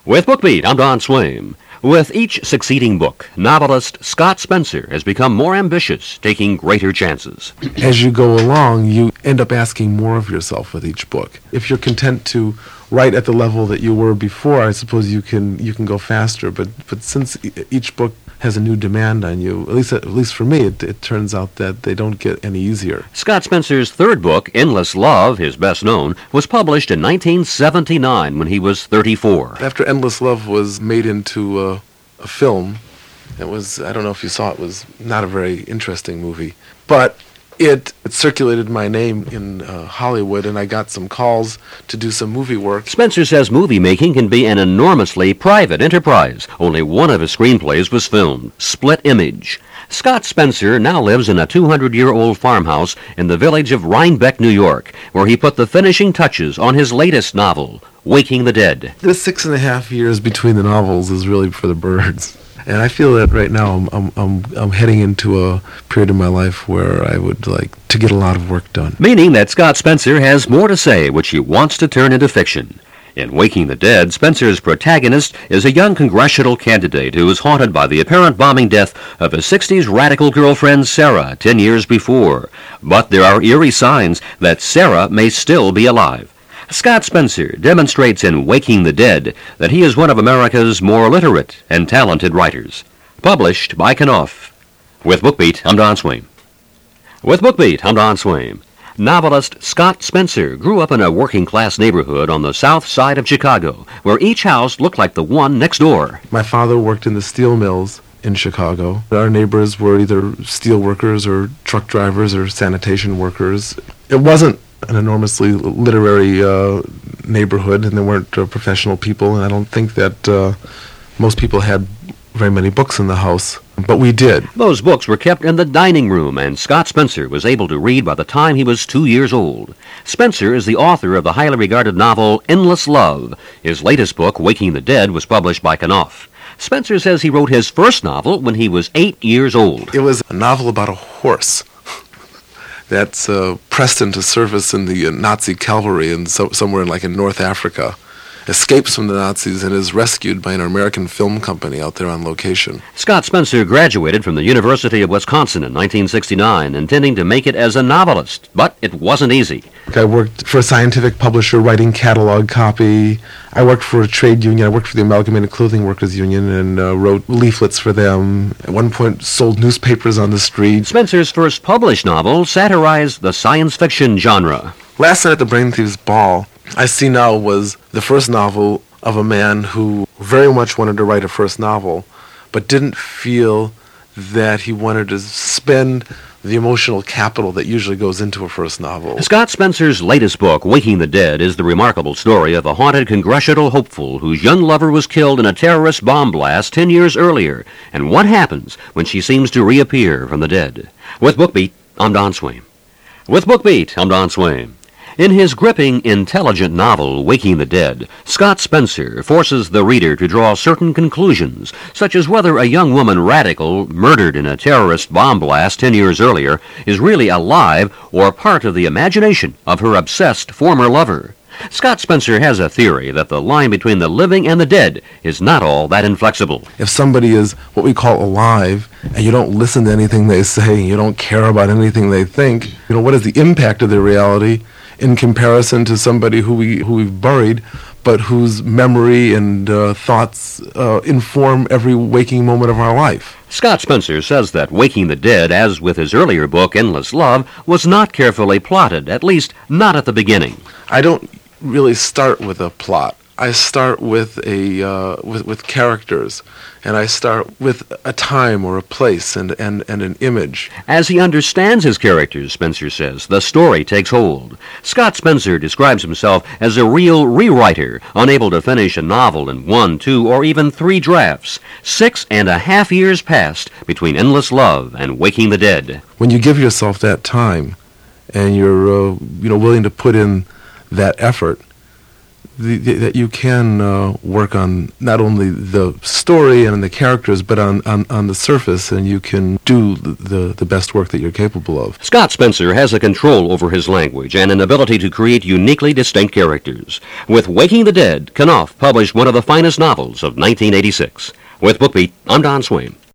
With BookBeat, I'm Don Swaim. With each succeeding book, novelist Scott Spencer has become more ambitious, taking greater chances. As you go along, you end up asking more of yourself with each book. If you're content to write at the level that you were before, I suppose you can go faster. But since each book has a new demand on you, at least for me, it turns out that they don't get any easier. Scott Spencer's third book, Endless Love, his best known, was published in 1979 when he was 34. After Endless Love was made into a film, it was, I don't know if you saw it, was not a very interesting movie, but it circulated my name in Hollywood, and I got some calls to do some movie work. Spencer says movie making can be an enormously private enterprise. Only one of his screenplays was filmed, Split Image. Scott Spencer now lives in a 200-year-old farmhouse in the village of Rhinebeck, New York, where he put the finishing touches on his latest novel, Waking the Dead. The 6.5 years between the novels is really for the birds. And I feel that right now I'm heading into a period of my life where I would like to get a lot of work done. Meaning that Scott Spencer has more to say which he wants to turn into fiction. In Waking the Dead, Spencer's protagonist is a young congressional candidate who is haunted by the apparent bombing death of his 60s radical girlfriend Sarah 10 years before. But there are eerie signs that Sarah may still be alive. Scott Spencer demonstrates in Waking the Dead that he is one of America's more literate and talented writers. Published by Knopf. With BookBeat, I'm Don Swaim. With BookBeat, I'm Don Swaim. Novelist Scott Spencer grew up in a working-class neighborhood on the south side of Chicago, where each house looked like the one next door. My father worked in the steel mills in Chicago. Our neighbors were either steel workers or truck drivers or sanitation workers. It wasn't an enormously literary neighborhood, and there weren't professional people, and I don't think that most people had very many books in the house, but we did. Those books were kept in the dining room, and Scott Spencer was able to read by the time he was 2 years old. Spencer is the author of the highly regarded novel Endless Love. His latest book, Waking the Dead, was published by Knopf. Spencer says he wrote his first novel when he was 8 years old. It was a novel about a horse that's pressed into service in the Nazi cavalry and somewhere in North Africa, escapes from the Nazis and is rescued by an American film company out there on location. Scott Spencer graduated from the University of Wisconsin in 1969, intending to make it as a novelist, but it wasn't easy. I worked for a scientific publisher writing catalog copy. I worked for a trade union. I worked for the Amalgamated Clothing Workers Union and wrote leaflets for them. At one point, sold newspapers on the street. Spencer's first published novel satirized the science fiction genre. Last Night at the Brain Thieves Ball, I See Now, was the first novel of a man who very much wanted to write a first novel, but didn't feel that he wanted to spend the emotional capital that usually goes into a first novel. Scott Spencer's latest book, Waking the Dead, is the remarkable story of a haunted congressional hopeful whose young lover was killed in a terrorist bomb blast 10 years earlier, and what happens when she seems to reappear from the dead. With BookBeat, I'm Don Swaim. With BookBeat, I'm Don Swaim. In his gripping, intelligent novel, Waking the Dead, Scott Spencer forces the reader to draw certain conclusions, such as whether a young woman radical, murdered in a terrorist bomb blast 10 years earlier, is really alive or part of the imagination of her obsessed former lover. Scott Spencer has a theory that the line between the living and the dead is not all that inflexible. If somebody is what we call alive, and you don't listen to anything they say, you don't care about anything they think, what is the impact of their reality in comparison to somebody who we've buried, but whose memory and thoughts inform every waking moment of our life? Scott Spencer says that Waking the Dead, as with his earlier book, Endless Love, was not carefully plotted, at least not at the beginning. I don't really start with a plot. I start with with characters, and I start with a time or a place and an image. As he understands his characters, Spencer says, the story takes hold. Scott Spencer describes himself as a real rewriter, unable to finish a novel in 1, 2, or even 3 drafts. 6.5 years passed between Endless Love and Waking the Dead. When you give yourself that time, and you're willing to put in that effort, that you can work on not only the story and the characters, but on the surface, and you can do the best work that you're capable of. Scott Spencer has a control over his language and an ability to create uniquely distinct characters. With Waking the Dead, Knopf published one of the finest novels of 1986. With BookBeat, I'm Don Swain.